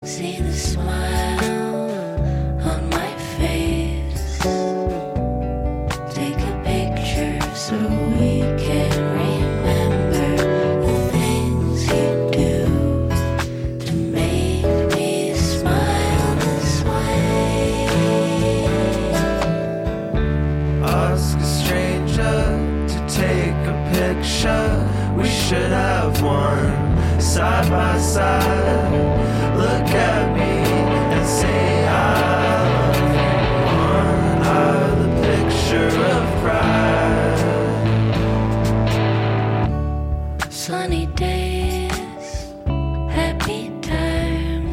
See the smile on my face. Take a picture so we can remember the things you do to make me smile this way. Ask a stranger to take a picture. We should have one side by side. Look at me and say I love you. One eye, the picture of pride. Sunny days, happy times.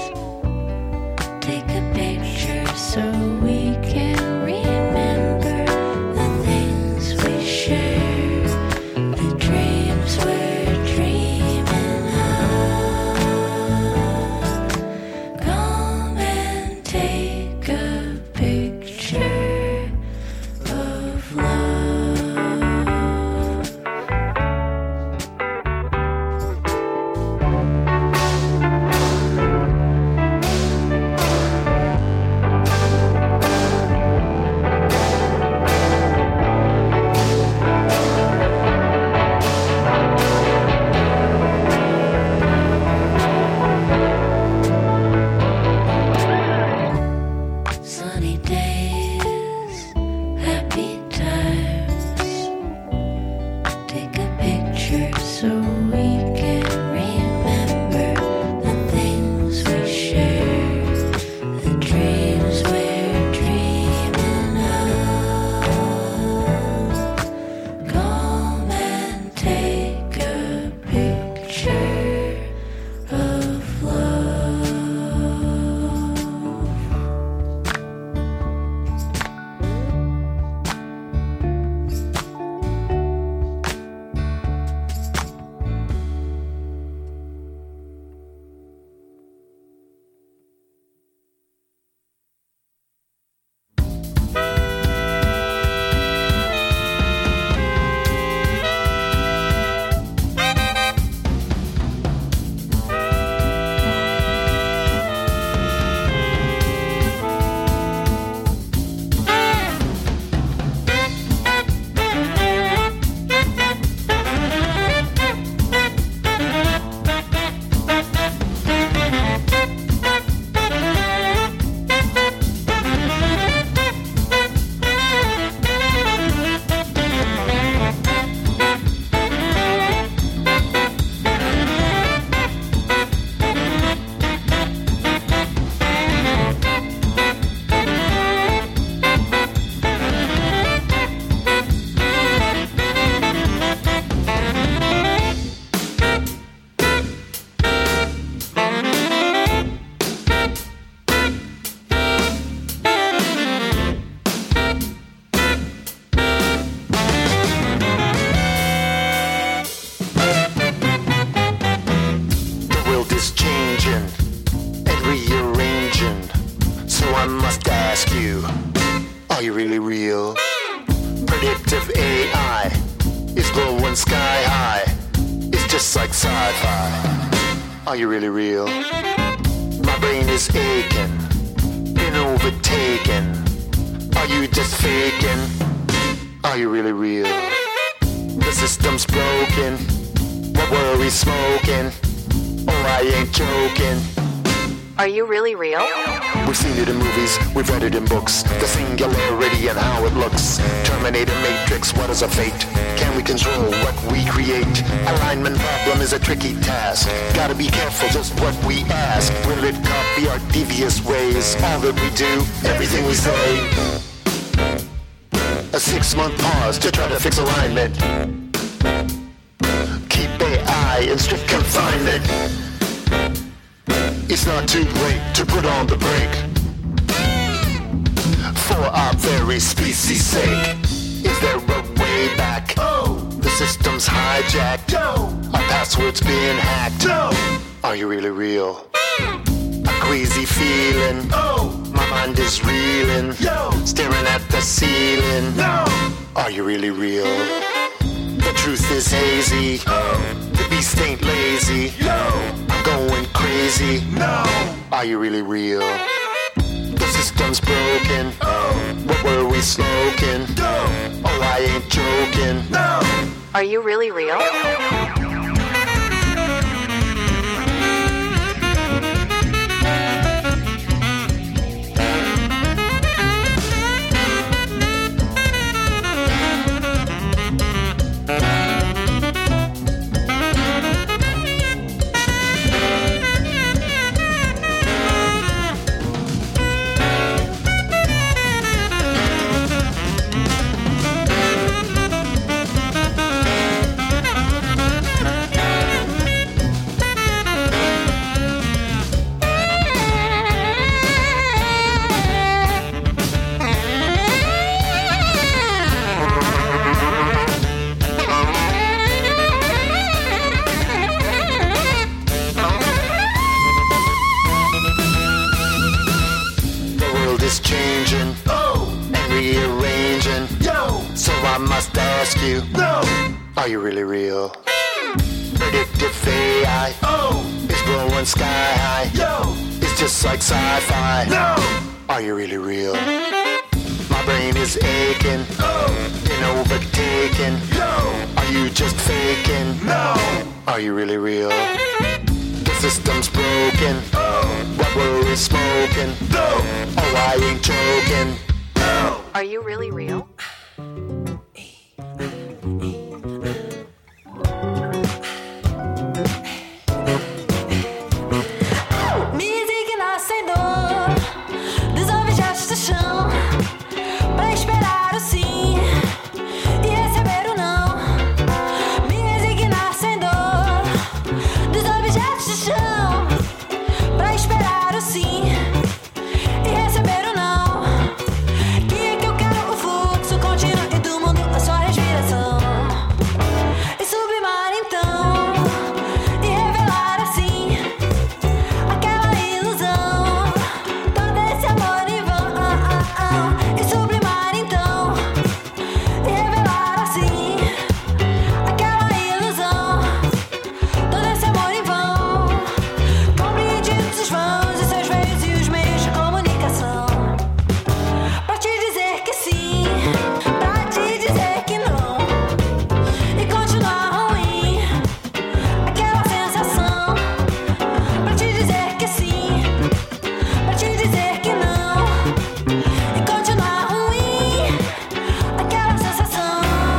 Take a picture so we can remember the things we share, the dreams we're dreaming of. Come and take a picture of love. Sunny days, happy times. Take a picture so we can remember the things we share, the dreams we're dreaming of. Come and take a picture of love. The world is changing and rearranging. So I must ask you, are you really real? Predictive AI is glowing sky high. It's just like sci-fi. Are you really real? My brain is aching, been overtaken. Are you just faking? Are you really real? The system's broken. What worry smoking? Oh, I ain't joking. Are you really real? We've seen it in movies, we've read it in books. The singularity and how it looks. Terminator Matrix, what is a fate? Can we control what we create? Alignment problem is a tricky task. Gotta be careful just what we ask. Will it copy our devious ways? All that we do, everything we say. A 6-month pause to try to fix alignment. Keep AI in strict confinement. It's not too late to put on the brake. For our very species' sake. Is there a way back? Oh, the system's hijacked. No, our password's being hacked. No, are you really real? A queasy feeling. Oh, my mind is reeling. Yo, staring at the ceiling. No, are you really real? The truth is hazy. Oh, the beast ain't lazy. Yo, I'm going crazy. No. Are you really real? The system's broken. What were we smoking? Oh, I ain't joking. Are you really real? Are you really real? Predictive AI is blowing sky high. It's just like sci-fi. Are you really real? My brain is aching, been overtaken. Are you just faking? Are you really real? The system's broken. What were we smoking? Oh, I ain't joking. Are you really real? Pra esperar o sim e receber o não. Me resignar sem dor dos objetos de chão. Pra esperar o sim e receber o não. Que é que eu quero o fluxo contínuo e do mundo a sua respiração. E sublimar então e revelar assim aquela ilusão. Todo esse amor em vão. E sublimar então e revelar assim aquela ilusão. Todo esse amor em vão, compreendidos os vãos e seus veios e os meios de comunicação. Pra te dizer que sim, pra te dizer que não, e continuar ruim aquela sensação. Pra te dizer que sim, pra te dizer que não, e continuar ruim aquela sensação.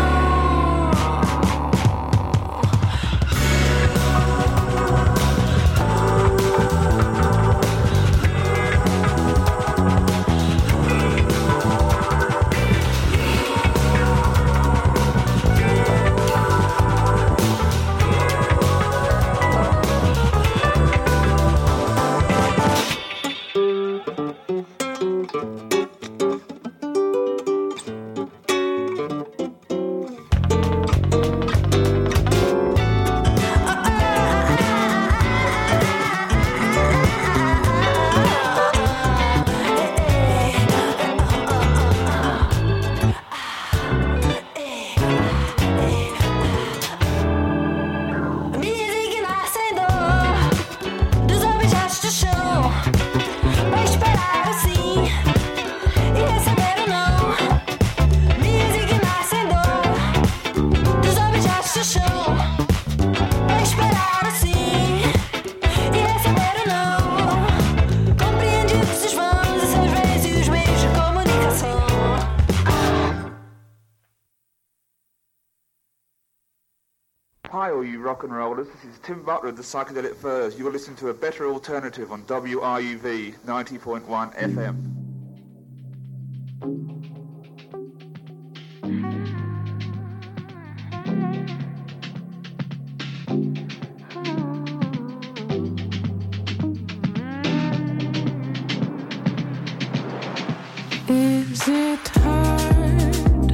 Me resignar sem dor dos objetos de chão. Pra esperar o sim e receber o não. Me resignar sem dor dos objetos de chão. Pra esperar o sim e receber o não. Compreendidos os vãos e seus veios e os meios de comunicação. Hi all you rock and rollers, this is Tim Butler of the Psychedelic Furs. You're listening to a better alternative on WRUV 90.1 FM. Is it hard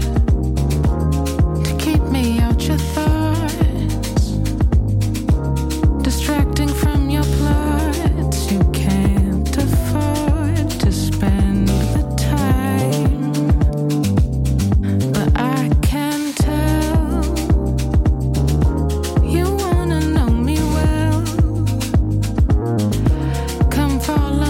to keep me out your thoughts? Distracting from your plots, you can't afford to spend the time. But I can tell you wanna know me well. Come fall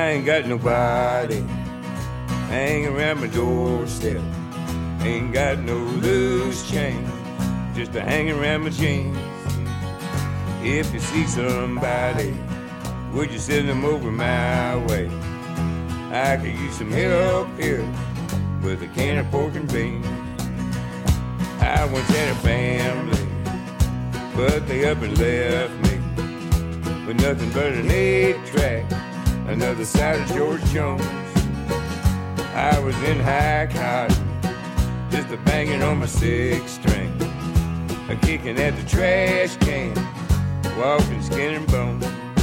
I ain't got nobody hanging around my doorstep. Ain't got no loose change, just a hanging around my jeans. If you see somebody, would you send them over my way? I could use some help here with a can of pork and beans. I once had a family, but they up and left me with nothing but an 8-track, another side of George Jones. I was in high cotton, just a banging on my 6-string, a kicking at the trash can, walking skin and bone.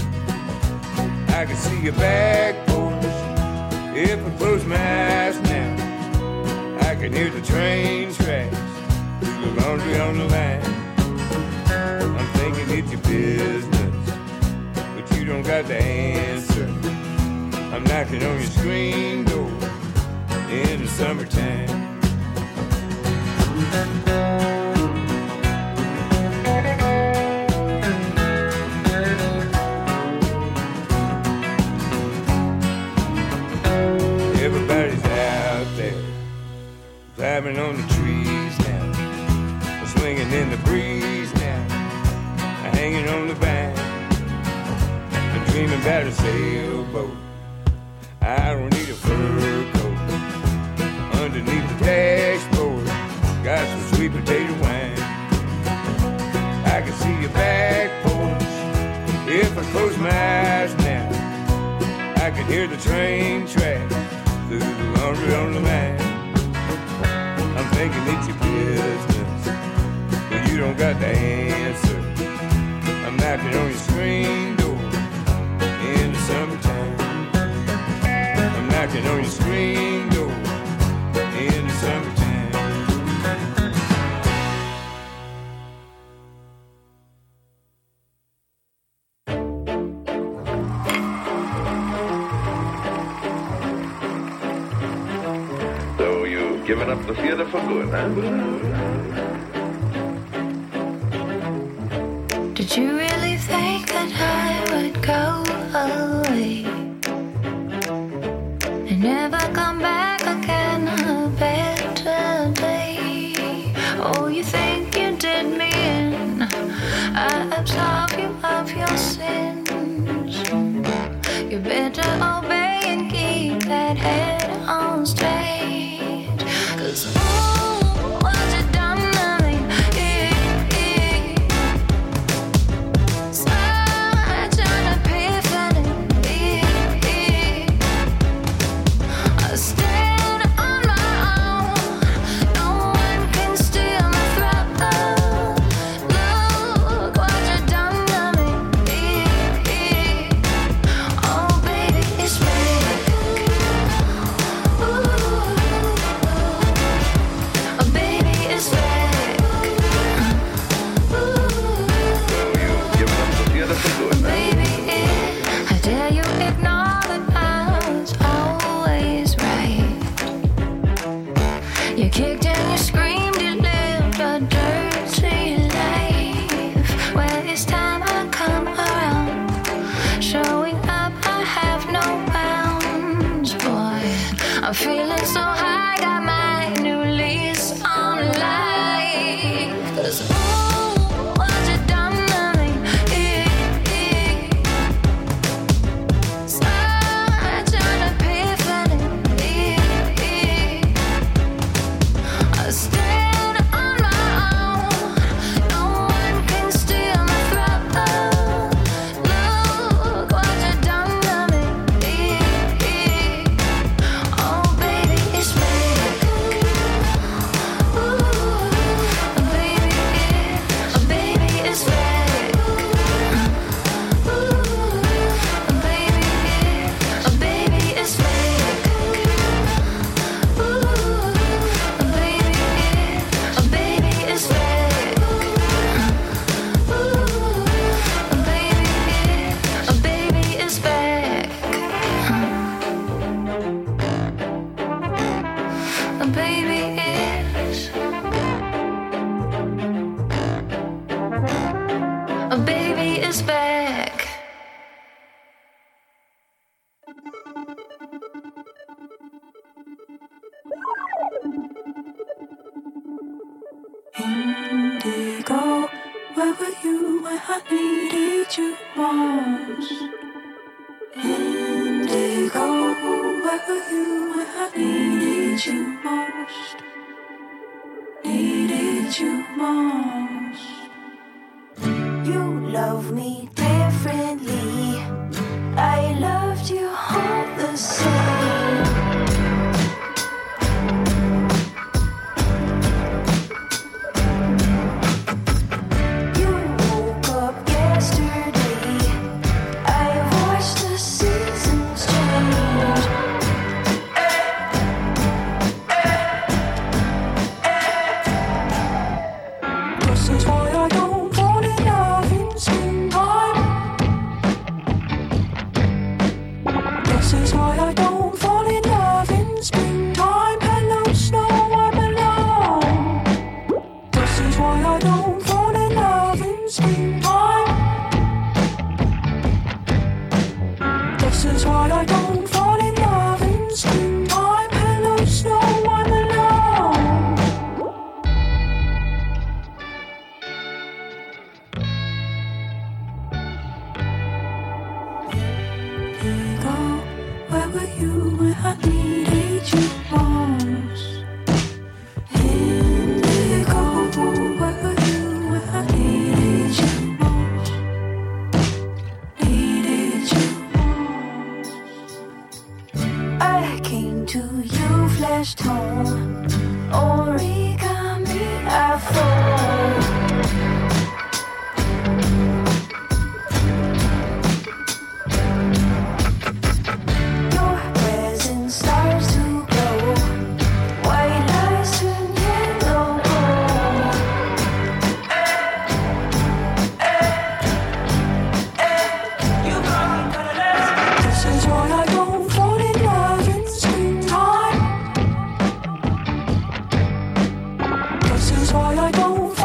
I can see your back porch if I close my eyes now. I can hear the train tracks through the laundry on the line. I'm thinking it's your business, but you don't got the answer. I'm knocking on your screen door in the summertime. Everybody's out there, climbing on the trees now, swinging in the breeze now, hanging on the vine. I'm dreaming about a sailboat. I don't need a fur coat. Underneath the dashboard, got some sweet potato wine. I can see your back porch if I close my eyes now. I can hear the train tracks through the laundry on the line. I'm thinking it's your business, but you don't got the answer. I'm knocking on your screen door in the summertime. I'm knocking on your screen door in the summertime. So you've given up the theater for good, huh? Did you really think that I would go away and never come back again a better day? Oh, you think you did me in? I absolve you of your sins. You better obey and keep that head on straight. 'Cause ooh, what you done to me? Such an epiphany. I stand on my own. No one can steal my throne. Look what you done to me. Oh, baby, it's fake. Ooh. Oh, baby, it's fake. Ooh. So you've given up the theater for good, huh? Baby, I dare you ignore that I was always right. You kicked and you screamed, you lived a dirty life. Well, it's time I come around. Showing up, I have no bounds, boy. I'm feeling so high, got my new lease on life. 'Cause ooh, what you done to me? Such an epiphany. I stand on my own. No one can steal my throne. Look what you done to me. Oh, baby. I needed you most. Indigo, where were you when I needed you most? Needed you most. You love me differently. I loved you all the same. You woke up yesterday. I watched the seasons change. This is why I don't fall in love in springtime. This is why I don't fall in love in springtime. Hello, snow, I'm alone. This is why I don't fall in love in springtime. This is why I don't fall in love in springtime. Hello, snow, I'm alone. Indigo, where were you when I needed you most? Indigo, where were you when I needed you most? Needed you most. I came to you, flesh tone, origami, I fall. Your presence starts to glow. White lies turn yellow gold. You got me colorless. This is why I don't fall in love in springtime. This is why I don't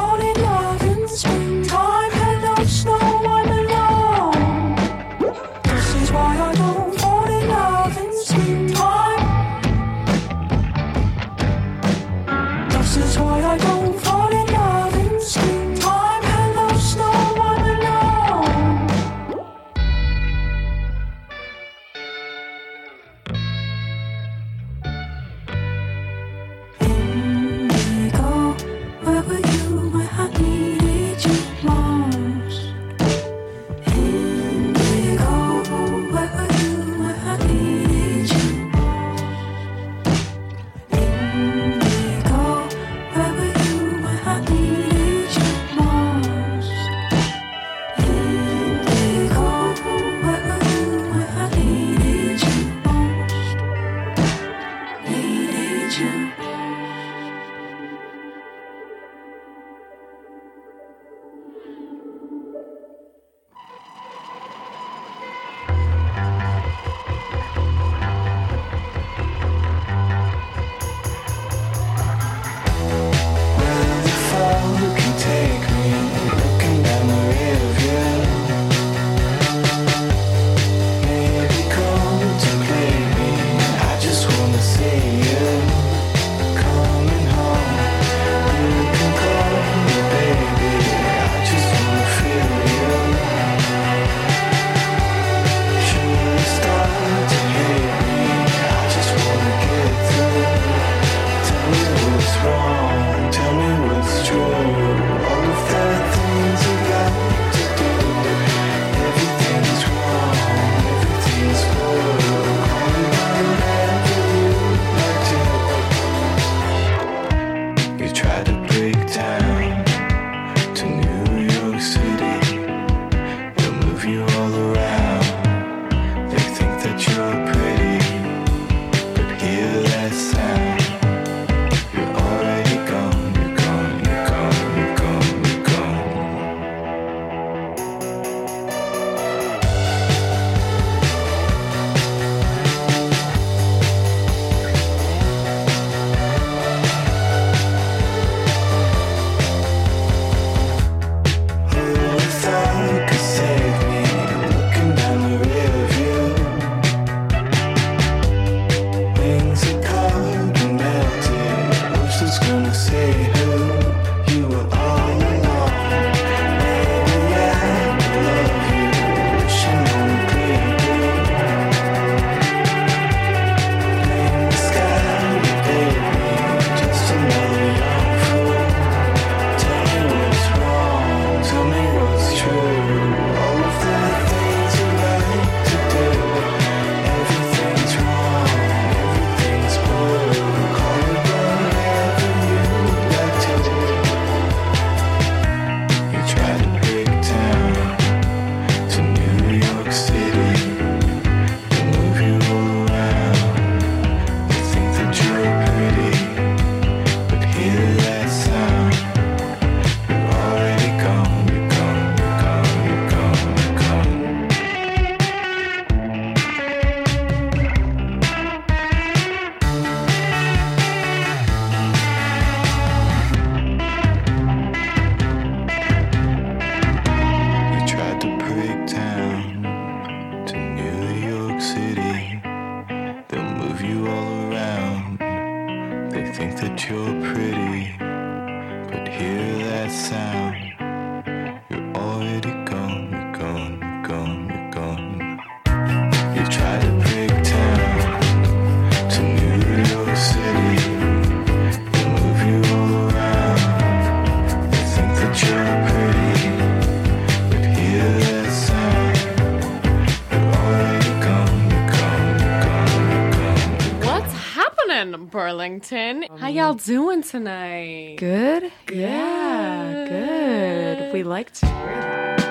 you all around. They think that you're pretty, but hear that sound. You're already gone, you're gone, you're gone, you're gone. You try to break town to New York City. They move you all around. They think that you're pretty, but hear that sound. You're already gone, you're gone, you're gone, you're gone. What's happening, Burlington? How y'all doing tonight? Good? Good. Yeah, good. We like to hear that.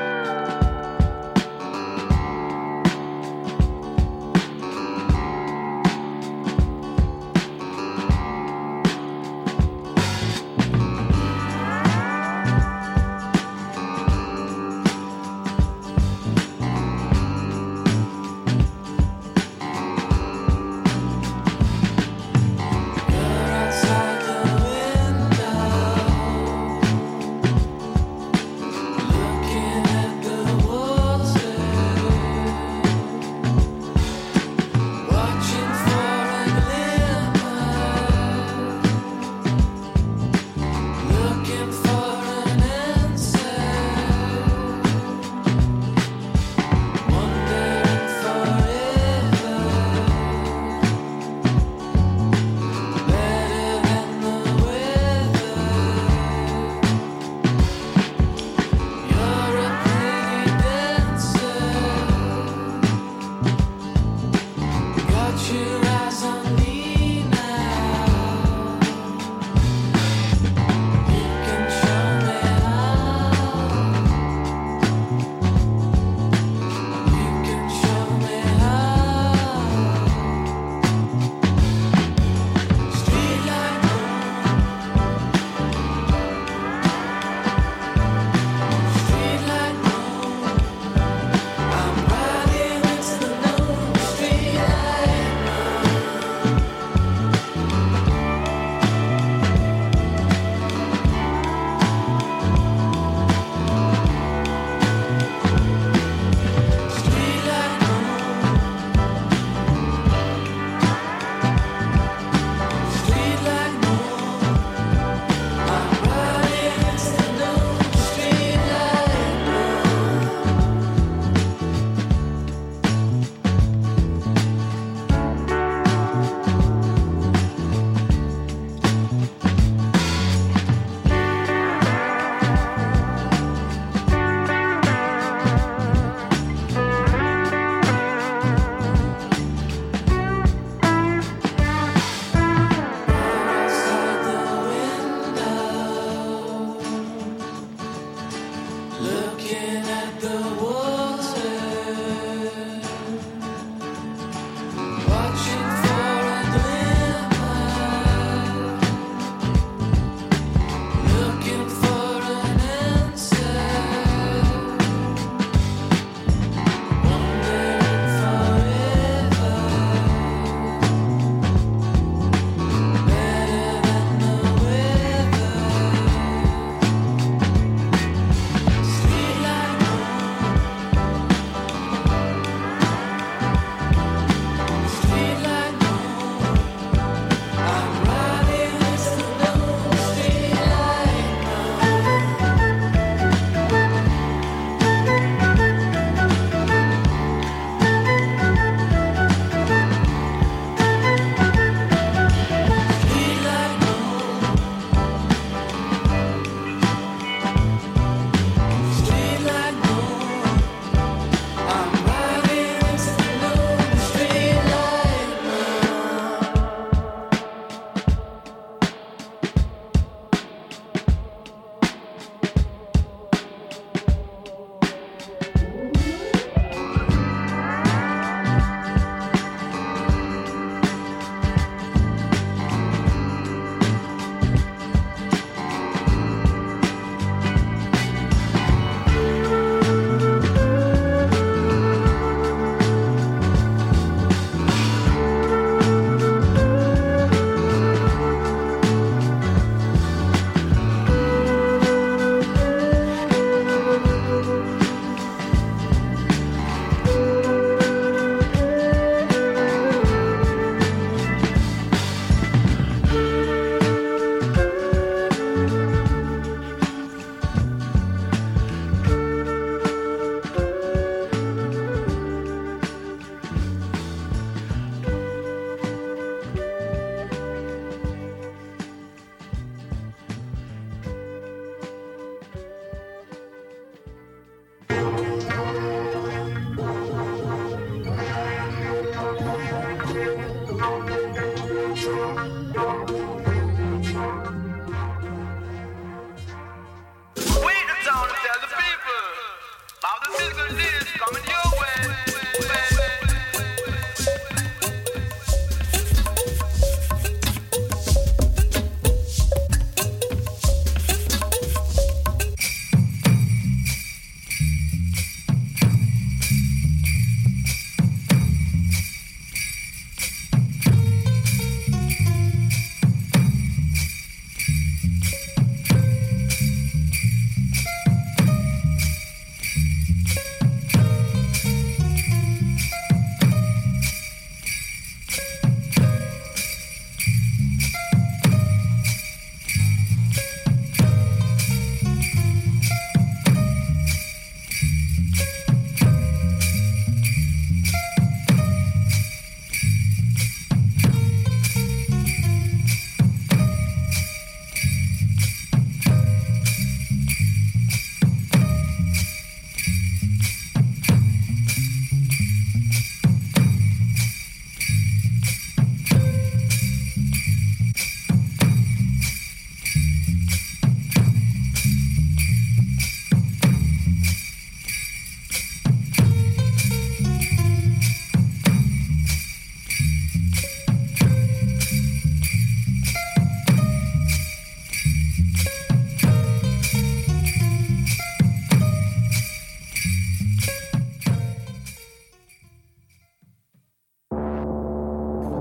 Outside the window, looking at the water, watching for a glimmer, looking for an answer, wondering forever. Better than the weather. You're a pretty dancer. Got your eyes on me now. You can show me how. You can show me how. Streetlight moon, I'm riding into the moon. Streetlight moon,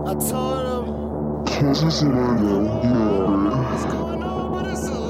I told him. Cause it's an idea. What's going on? What is it?